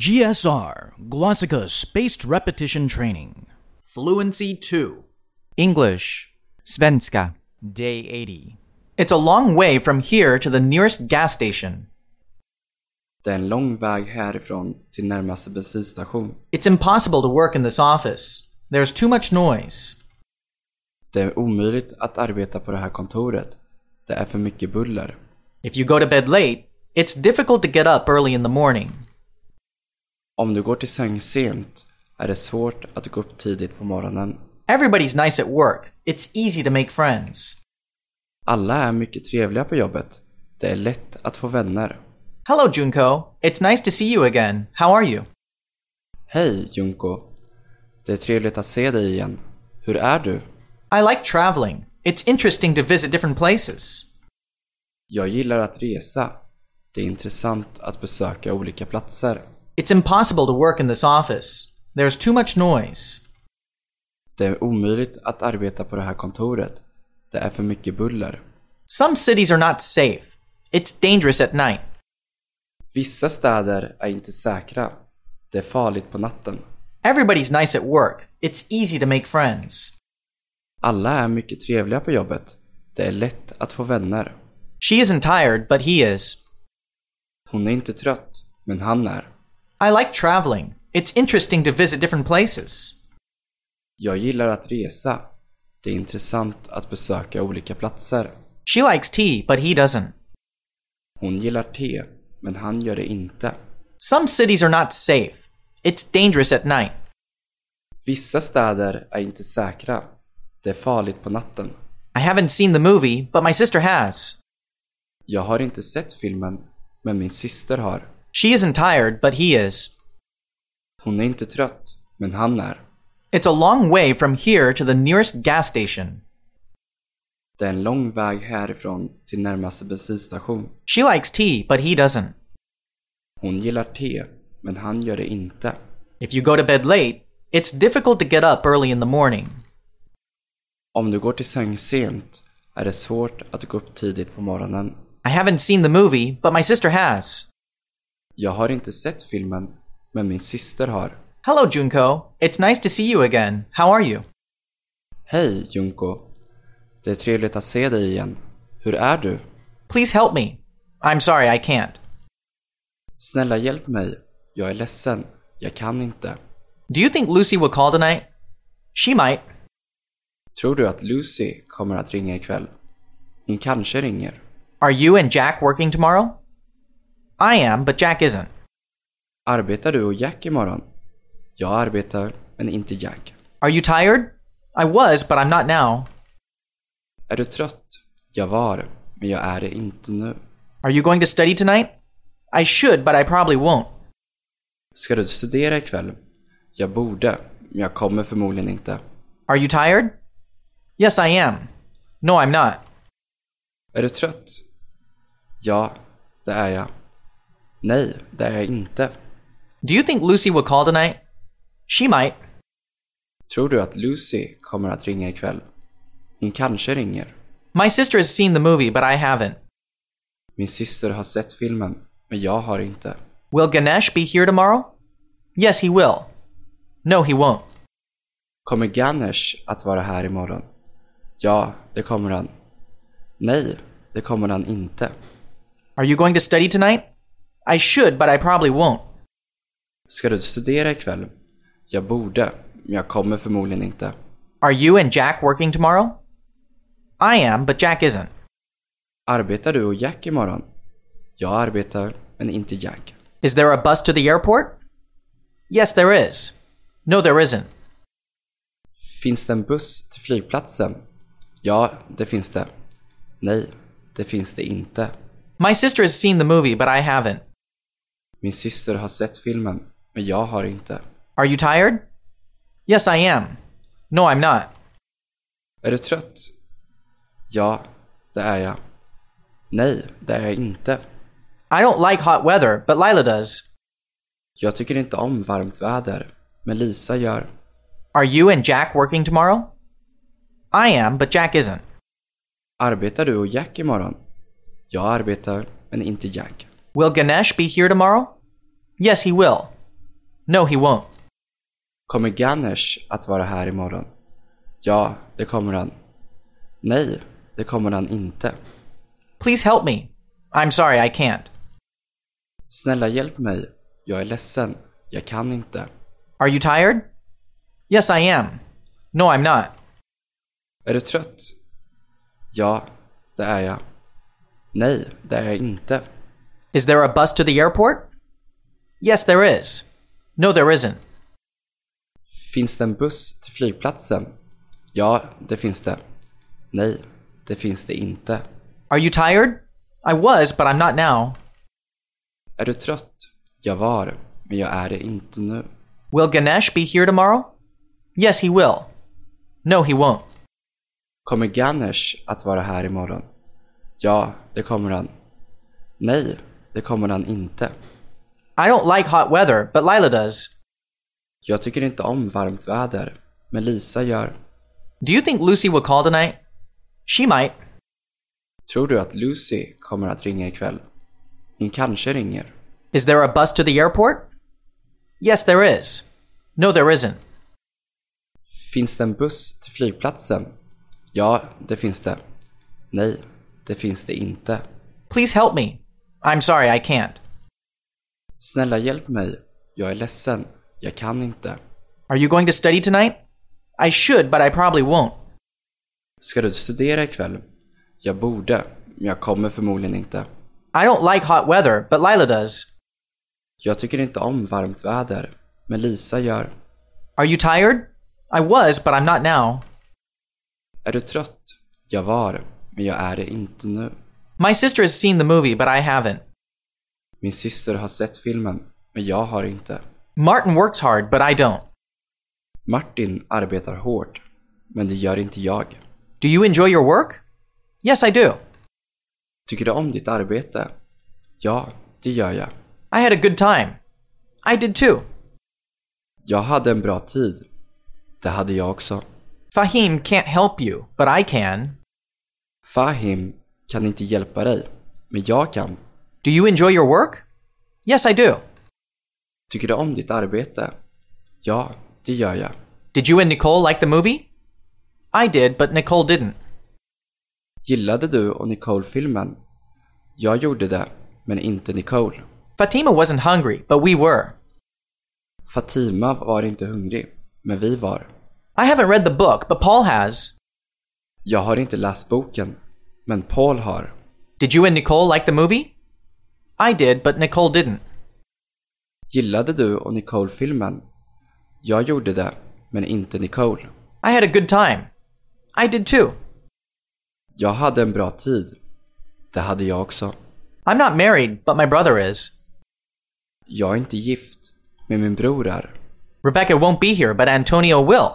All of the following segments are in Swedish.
GSR, Glossika Spaced Repetition Training. Fluency 2. English. Svenska. Day 80. It's a long way from here to the nearest gas station. Det är en lång väg härifrån till närmaste bensinstation. It's impossible to work in this office. There's too much noise. Det är omöjligt att arbeta på det här kontoret. Det är för mycket buller. If you go to bed late, it's difficult to get up early in the morning. Om du går till säng sent är det svårt att gå upp tidigt på morgonen. Everybody's nice at work. It's easy to make friends. Alla är mycket trevliga på jobbet. Det är lätt att få vänner. Hello, Junko. It's nice to see you again. How are you? Hej, Junko. Det är trevligt att se dig igen. Hur är du? I like traveling. It's interesting to visit different places. Jag gillar att resa. Det är intressant att besöka olika platser. It's impossible to work in this office. There's too much noise. Det är omöjligt att arbeta på det här kontoret. Det är för mycket buller. Some cities are not safe. It's dangerous at night. Vissa städer är inte säkra. Det är farligt på natten. Everybody's nice at work. It's easy to make friends. Alla är mycket trevliga på jobbet. Det är lätt att få vänner. She isn't tired, but he is. Hon är inte trött, men han är. I like traveling. It's interesting to visit different places. Jag gillar att resa. Det är intressant att besöka olika platser. She likes tea, but he doesn't. Hon gillar te, men han gör det inte. Some cities are not safe. It's dangerous at night. Vissa städer är inte säkra. Det är farligt på natten. I haven't seen the movie, but my sister has. Jag har inte sett filmen, men min syster har. She isn't tired, but he is. Hon är inte trött, men han är. It's a long way from here to the nearest gas station. Det är en lång väg härifrån till närmaste bensinstation. She likes tea, but he doesn't. Hon gillar te, men han gör det inte. If you go to bed late, it's difficult to get up early in the morning. Om du går till säng sent är det svårt att gå upp tidigt på morgonen. I haven't seen the movie, but my sister has. Jag har inte sett filmen, men min syster har. Hello, Junko. It's nice to see you again. How are you? Hej, Junko. Det är trevligt att se dig igen. Hur är du? Please help me. I'm sorry, I can't. Snälla hjälp mig. Jag är ledsen. Jag kan inte. Do you think Lucy will call tonight? She might. Tror du att Lucy kommer att ringa ikväll? Hon kanske ringer. Are you and Jack working tomorrow? I am, but Jack isn't. Arbetar du och Jack imorgon? Jag arbetar, men inte Jack. Are you tired? I was, but I'm not now. Är du trött? Jag var, men jag är det inte nu. Are you going to study tonight? I should, but I probably won't. Ska du studera ikväll? Jag borde, men jag kommer förmodligen inte. Are you tired? Yes, I am. No, I'm not. Är du trött? Ja, det är jag. Nej, det är jag inte. Do you think Lucy will call tonight? She might. Tror du att Lucy kommer att ringa ikväll? Hon kanske ringer. My sister has seen the movie, but I haven't. Min syster har sett filmen, men jag har inte. Will Ganesh be here tomorrow? Yes, he will. No, he won't. Kommer Ganesh att vara här imorgon? Ja, det kommer han. Nej, det kommer han inte. Are you going to study tonight? I should, but I probably won't. Ska du studera ikväll? Jag borde, men jag kommer förmodligen inte. Are you and Jack working tomorrow? I am, but Jack isn't. Arbetar du och Jack imorgon? Jag arbetar, men inte Jack. Is there a bus to the airport? Yes, there is. No, there isn't. Finns det en buss till flygplatsen? Ja, det finns det. Nej, det finns det inte. My sister has seen the movie, but I haven't. Min syster har sett filmen, men jag har inte. Are you tired? Yes, I am. No, I'm not. Är du trött? Ja, det är jag. Nej, det är jag inte. I don't like hot weather, but Lila does. Jag tycker inte om varmt väder, men Lisa gör. Are you and Jack working tomorrow? I am, but Jack isn't. Arbetar du och Jack imorgon? Jag arbetar, men inte Jack. Will Ganesh be here tomorrow? Yes, he will. No, he won't. Kommer Ganesh att vara här imorgon? Ja, det kommer han. Nej, det kommer han inte. Please help me. I'm sorry, I can't. Snälla hjälp mig. Jag är ledsen. Jag kan inte. Are you tired? Yes, I am. No, I'm not. Är du trött? Ja, det är jag. Nej, det är jag inte. Is there a bus to the airport? Yes, there is. No, there isn't. Finns det en buss till flygplatsen? Ja, det finns det. Nej, det finns det inte. Are you tired? I was, but I'm not now. Är du trött? Jag var, men jag är det inte nu. Will Ganesh be here tomorrow? Yes, he will. No, he won't. Kommer Ganesh att vara här imorgon? Ja, det kommer han. Nej, det kommer han inte. I don't like hot weather, but Lila does. Jag tycker inte om varmt väder, men Lisa gör. Do you think Lucy will call tonight? She might. Tror du att Lucy kommer att ringa ikväll? Hon kanske ringer. Is there a bus to the airport? Yes, there is. No, there isn't. Finns det en buss till flygplatsen? Ja, det finns det. Nej, det finns det inte. Please help me. I'm sorry, I can't. Snälla hjälp mig. Jag är ledsen. Jag kan inte. Are you going to study tonight? I should, but I probably won't. Ska du studera ikväll? Jag borde, men jag kommer förmodligen inte. I don't like hot weather, but Lila does. Jag tycker inte om varmt väder, men Lisa gör. Are you tired? I was, but I'm not now. Är du trött? Jag var, men jag är det inte nu. My sister has seen the movie, but I haven't. Min syster har sett filmen, men jag har inte. Martin works hard, but I don't. Martin arbetar hårt, men det gör inte jag. Do you enjoy your work? Yes, I do. Tycker du om ditt arbete? Ja, det gör jag. I had a good time. I did too. Jag hade en bra tid. Det hade jag också. Fahim can't help you, but I can. Fahim kan inte hjälpa dig, men jag kan. Do you enjoy your work? Yes, I do. Tycker du om ditt arbete? Ja, det gör jag. Did you and Nicole like the movie? I did, but Nicole didn't. Gillade du och Nicole filmen? Jag gjorde det, men inte Nicole. Fatima wasn't hungry, but we were. Fatima var inte hungrig, men vi var. I haven't read the book, but Paul has. Jag har inte läst boken, men Paul har. Did you and Nicole like the movie? I did, but Nicole didn't. Gillade du och Nicole filmen? Jag gjorde det, men inte Nicole. I had a good time. I did too. Jag hade en bra tid. Det hade jag också. I'm not married, but my brother is. Jag är inte gift, men min bror är. Rebecca won't be here, but Antonio will.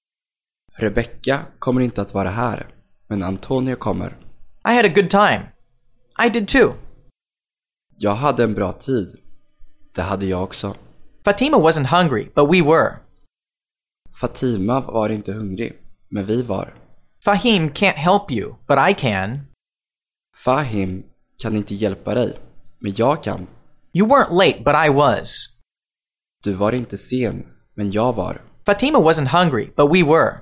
Rebecca kommer inte att vara här, men Antonio kommer. I had a good time. I did too. Jag hade en bra tid. Det hade jag också. Fatima wasn't hungry, but we were. Fatima var inte hungrig, men vi var. Fahim can't help you, but I can. Fahim kan inte hjälpa dig, men jag kan. You weren't late, but I was. Du var inte sen, men jag var. Fatima wasn't hungry, but we were.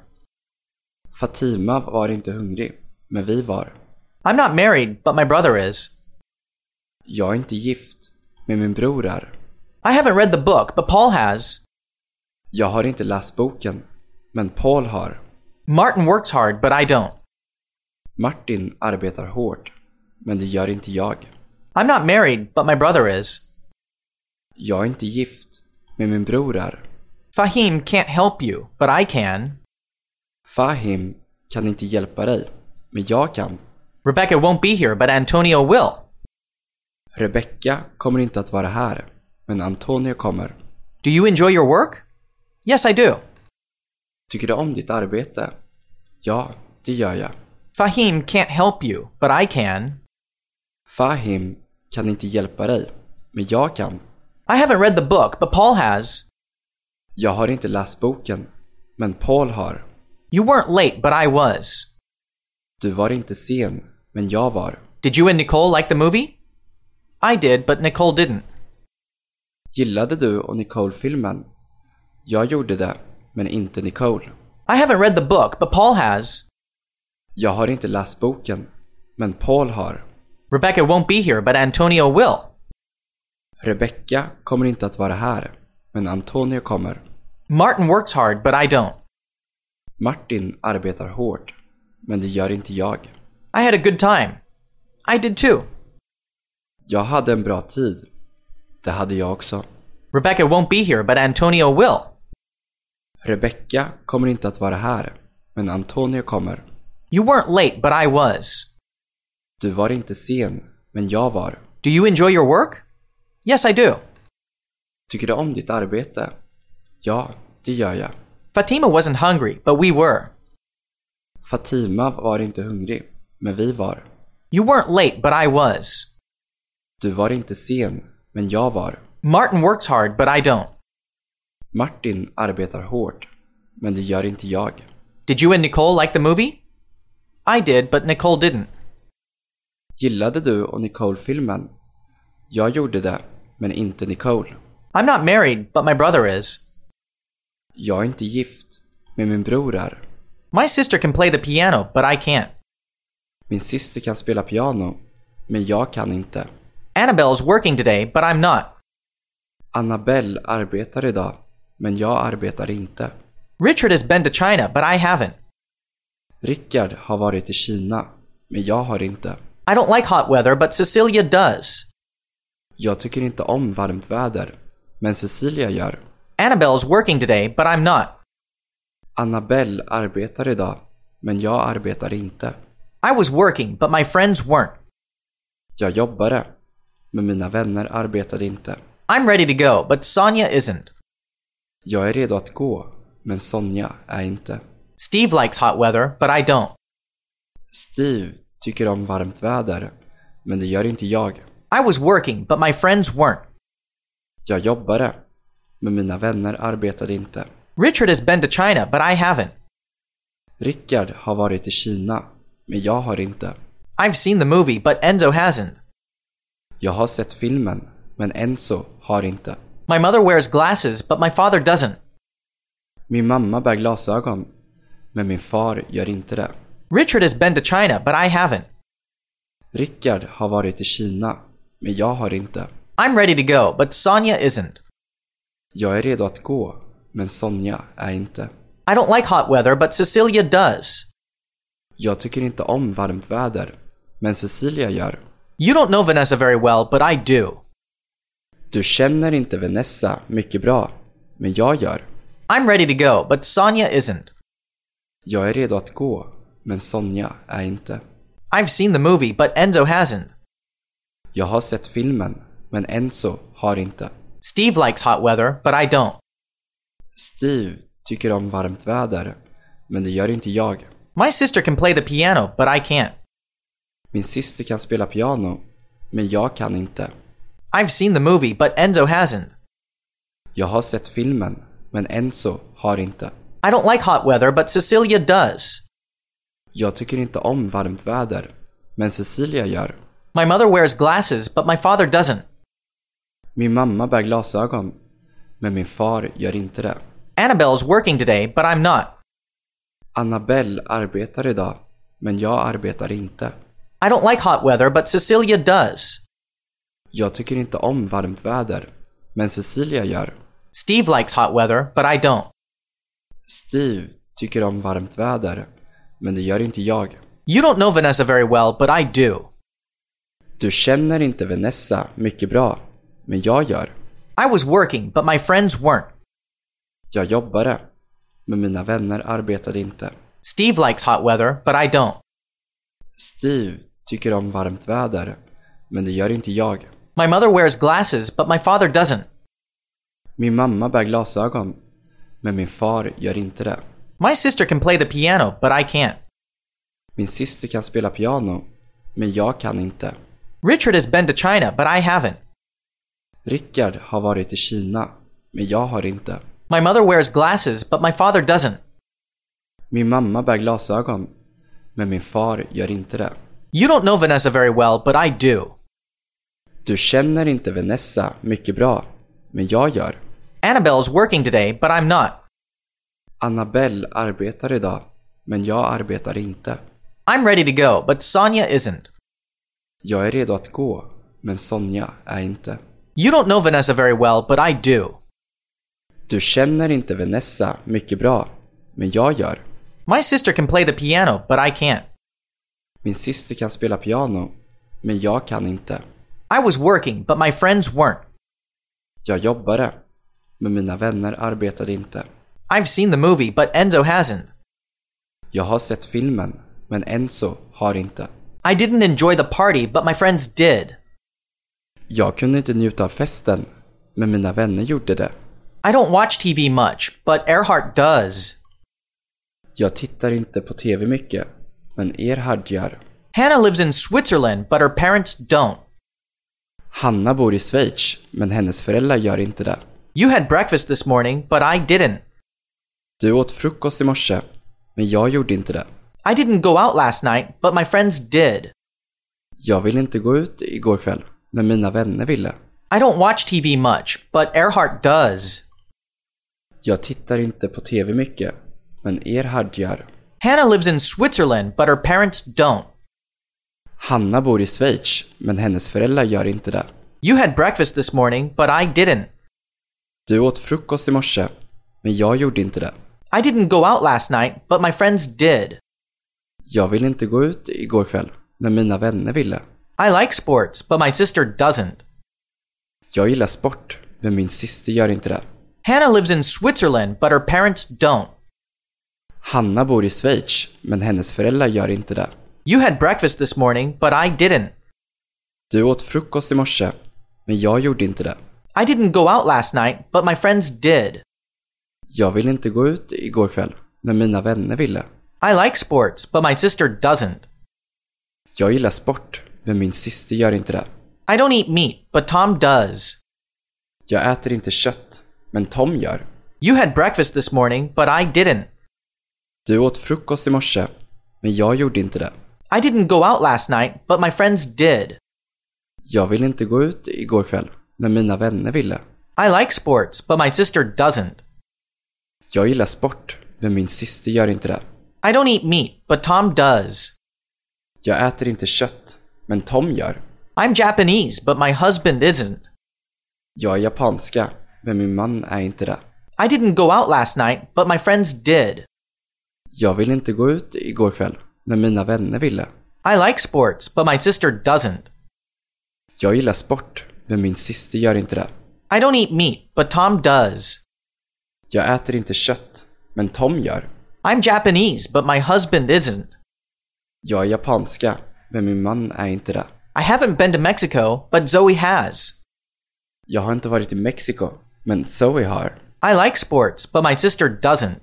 Fatima var inte hungrig, men vi var. I'm not married, but my brother is. Jag är inte gift, men min bror är. I haven't read the book, but Paul has. Jag har inte läst boken, men Paul har. Martin works hard, but I don't. Martin arbetar hårt, men det gör inte jag. I'm not married, but my brother is. Jag är inte gift, men min bror är. Fahim can't help you, but I can. Fahim kan inte hjälpa dig, men jag kan. Rebecca won't be here, but Antonio will. Rebecca kommer inte att vara här, men Antonio kommer. Do you enjoy your work? Yes, I do. Tycker du om ditt arbete? Ja, det gör jag. Fahim can't help you, but I can. Fahim kan inte hjälpa dig, men jag kan. I haven't read the book, but Paul has. Jag har inte läst boken, men Paul har. You weren't late, but I was. Du var inte sen, men jag var. Did you and Nicole like the movie? I did, but Nicole didn't. Gillade du och Nicole filmen? Jag gjorde det, men inte Nicole. I haven't read the book, but Paul has. Jag har inte läst boken, men Paul har. Rebecca won't be here, but Antonio will. Rebecca kommer inte att vara här, men Antonio kommer. Martin works hard, but I don't. Martin arbetar hårt, men det gör inte jag. I had a good time. I did too. Jag hade en bra tid. Det hade jag också. Rebecca won't be here, but Antonio will. Rebecca kommer inte att vara här, men Antonio kommer. You weren't late, but I was. Du var inte sen, men jag var. Do you enjoy your work? Yes, I do. Tycker du om ditt arbete? Ja, det gör jag. Fatima wasn't hungry, but we were. Fatima var inte hungrig, men vi var. You weren't late, but I was. Du var inte sen, men jag var. Martin works hard, but I don't. Martin arbetar hårt, men det gör inte jag. Did you and Nicole like the movie? I did, but Nicole didn't. Gillade du och Nicole filmen? Jag gjorde det, men inte Nicole. I'm not married, but my brother is. Jag är inte gift, men min bror är. My sister can play the piano, but I can't. Min syster kan spela piano, men jag kan inte. Annabelle's working today, but I'm not. Annabelle arbetar idag, men jag arbetar inte. Richard has been to China, but I haven't. Rickard har varit i Kina, men jag har inte. I don't like hot weather, but Cecilia does. Jag tycker inte om varmt väder, men Cecilia gör. Annabelle's working today, but I'm not. Annabelle arbetar idag, men jag arbetar inte. I was working, but my friends weren't. Jag jobbade, men mina vänner arbetade inte. I'm ready to go, but Sonia isn't. Jag är redo att gå, men Sonja är inte. Steve likes hot weather, but I don't. Steve tycker om varmt väder, men det gör inte jag. I was working, but my friends weren't. Jag jobbade, men mina vänner arbetade inte. Richard has been to China, but I haven't. Rickard har varit i Kina, men jag har inte. I've seen the movie, but Enzo hasn't. Jag har sett filmen, men Enzo har inte. My mother wears glasses, but my father doesn't. Min mamma bär glasögon, men min far gör inte det. Richard has been to China, but I haven't. Rickard har varit i Kina, men jag har inte. I'm ready to go, but Sonia isn't. Jag är redo att gå, men Sonja är inte. I don't like hot weather, but Cecilia does. Jag tycker inte om varmt väder, men Cecilia gör. You don't know Vanessa very well, but I do. Du känner inte Vanessa mycket bra, men jag gör. I'm ready to go, but Sonia isn't. Jag är redo att gå, men Sonja är inte. I've seen the movie, but Enzo hasn't. Jag har sett filmen, men Enzo har inte. Steve likes hot weather, but I don't. Steve tycker om varmt väder, men det gör inte jag. My sister can play the piano, but I can't. Min syster kan spela piano, men jag kan inte. I've seen the movie, but Enzo hasn't. Jag har sett filmen, men Enzo har inte. I don't like hot weather, but Cecilia does. Jag tycker inte om varmt väder, men Cecilia gör. My mother wears glasses, but my father doesn't. Min mamma bär glasögon, men min far gör inte det. Annabelle's working today, but I'm not. Annabelle arbetar idag, men jag arbetar inte. I don't like hot weather, but Cecilia does. Jag tycker inte om varmt väder, men Cecilia gör. Steve likes hot weather, but I don't. Steve tycker om varmt väder, men det gör inte jag. You don't know Vanessa very well, but I do. Du känner inte Vanessa mycket bra, men jag gör. I was working, but my friends weren't. Jag jobbade, men mina vänner arbetade inte. Steve likes hot weather, but I don't. Steve tycker om varmt väder, men det gör inte jag. My mother wears glasses, but my father doesn't. Min mamma bär glasögon, men min far gör inte det. My sister can play the piano, but I can't. Min syster kan spela piano, men jag kan inte. Richard has been to China, but I haven't. Rickard har varit i Kina, men jag har inte. My mother wears glasses, but my father doesn't. Min mamma bär glasögon, men min far gör inte det. You don't know Vanessa very well, but I do. Du känner inte Vanessa mycket bra, men jag gör. Annabelle's working today, but I'm not. Annabelle arbetar idag, men jag arbetar inte. I'm ready to go, but Sonia isn't. Jag är redo att gå, men Sonja är inte. You don't know Vanessa very well, but I do. Du känner inte Vanessa mycket bra, men jag gör. My sister can play the piano, but I can't. Min syster kan spela piano, men jag kan inte. I was working, but my friends weren't. Jag jobbade, men mina vänner arbetade inte. I've seen the movie, but Enzo hasn't. Jag har sett filmen, men Enzo har inte. I didn't enjoy the party, but my friends did. Jag kunde inte njuta av festen, men mina vänner gjorde det. I don't watch TV much, but Earhart does. Jag tittar inte på TV mycket, men Erhard gör. Hannah lives in Switzerland, but her parents don't. Hanna bor i Schweiz, men hennes föräldrar gör inte det. You had breakfast this morning, but I didn't. Du åt frukost i morse, men jag gjorde inte det. I didn't go out last night, but my friends did. Jag ville inte gå ut igår kväll, men mina vänner ville. I don't watch TV much, but Earhart does. Jag tittar inte på TV mycket, men Erhard gör. Hannah lives in Switzerland, but her parents don't. Hanna bor i Schweiz, men hennes föräldrar gör inte det. You had breakfast this morning, but I didn't. Du åt frukost i morse, men jag gjorde inte det. I didn't go out last night, but my friends did. Jag ville inte gå ut igår kväll, men mina vänner ville. I like sports, but my sister doesn't. Jag gillar sport, men min syster gör inte det. Hannah lives in Switzerland, but her parents don't. Hanna bor i Schweiz, men hennes föräldrar gör inte det. You had breakfast this morning, but I didn't. Du åt frukost i morse, men jag gjorde inte det. I didn't go out last night, but my friends did. Jag ville inte gå ut igår kväll, men mina vänner ville. I like sports, but my sister doesn't. Jag gillar sport, men min syster gör inte det. I don't eat meat, but Tom does. Jag äter inte kött, men Tom gör. You had breakfast this morning, but I didn't. Du åt frukost i morse, men jag gjorde inte det. I didn't go out last night, but my friends did. Jag ville inte gå ut igår kväll, men mina vänner ville. I like sports, but my sister doesn't. Jag gillar sport, men min syster gör inte det. I don't eat meat, but Tom does. Jag äter inte kött, men Tom gör. I'm Japanese, but my husband isn't. Jag är japanska, men min man är inte det. I didn't go out last night, but my friends did. Jag ville inte gå ut igår kväll, men mina vänner ville. I like sports, but my sister doesn't. Jag gillar sport, men min syster gör inte det. I don't eat meat, but Tom does. Jag äter inte kött, men Tom gör. I'm Japanese, but my husband isn't. Jag är japanska, men min man är inte det. I haven't been to Mexico, but Zoe has. Jag har inte varit i Mexiko, men Zoe har. I like sports, but my sister doesn't.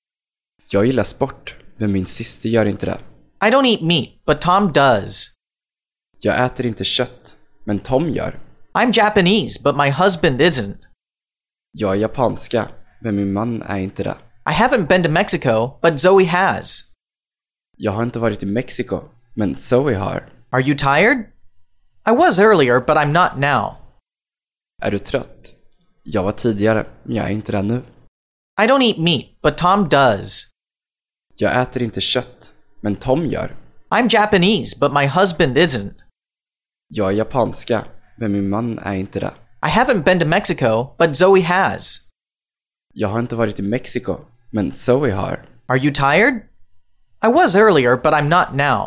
Jag gillar sport, men min syster gör inte det. I don't eat meat, but Tom does. Jag äter inte kött, men Tom gör. I'm Japanese, but my husband isn't. Jag är japanska, men min man är inte det. I haven't been to Mexico, but Zoe has. Jag har inte varit i Mexiko, men Zoe har. Are you tired? I was earlier, but I'm not now. Är du trött? Jag var tidigare, men jag är inte det nu. I don't eat meat, but Tom does. Jag äter inte kött, men Tom gör. I'm Japanese, but my husband isn't. Jag är japanska, men min man är inte det. I haven't been to Mexico, but Zoe has. Jag har inte varit i Mexiko, men Zoe har. Are you tired? I was earlier, but I'm not now.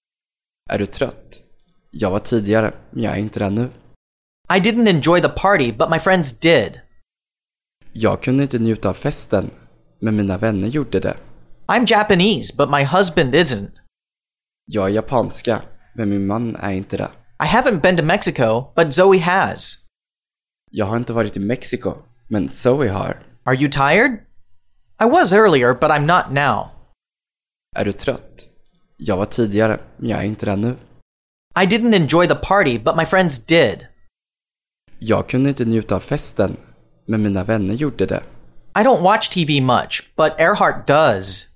Är du trött? Jag var tidigare, men jag är inte det nu. I didn't enjoy the party, but my friends did. Jag kunde inte njuta av festen, men mina vänner gjorde det. I'm Japanese, but my husband isn't. Jag är japanska, men min man är inte det. I haven't been to Mexico, but Zoe has. Jag har inte varit i Mexiko, men Zoe har. Are you tired? I was earlier, but I'm not now. Är du trött? Jag var tidigare, men jag är inte det nu. I didn't enjoy the party, but my friends did. Jag kunde inte njuta av festen, men mina vänner gjorde det. I don't watch TV much, but Earhart does.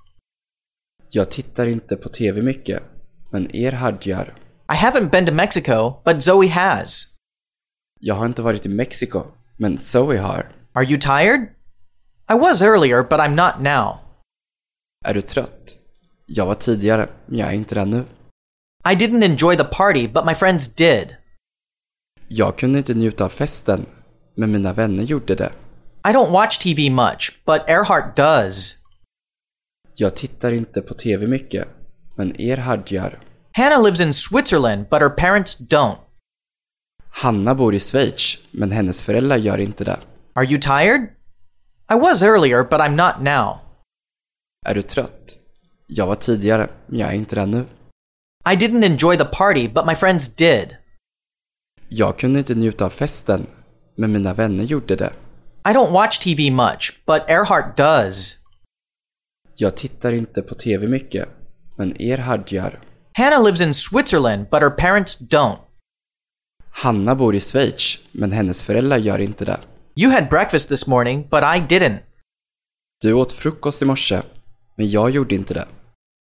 Jag tittar inte på TV mycket, men Erhard gör. I haven't been to Mexico, but Zoe has. Jag har inte varit i Mexiko, Men Zoe har. Are you tired? I was earlier, but I'm not now. Är du trött? Jag var tidigare, men jag är inte det nu. I didn't enjoy the party, but my friends did. Jag kunde inte njuta av festen, men mina vänner gjorde det. I don't watch TV much, but Earhart does. Jag tittar inte på TV mycket, men Erhard gör. Hannah lives in Switzerland, but her parents don't. Hanna bor i Schweiz, men hennes föräldrar gör inte det. Are you tired? I was earlier, but I'm not now. Är du trött? Jag var tidigare, men jag är inte det nu. I didn't enjoy the party, but my friends did. Jag kunde inte njuta av festen, men mina vänner gjorde det. I don't watch TV much, but Earhart does. Jag tittar inte på TV mycket, men Erhard gör. Hannah lives in Switzerland, but her parents don't. Hanna bor i Schweiz, men hennes föräldrar gör inte det. You had breakfast this morning, but I didn't. Du åt frukost i morse, men jag gjorde inte det.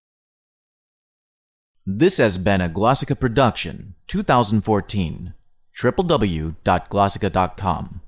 This has been a Glossica production, 2014. www.glossica.com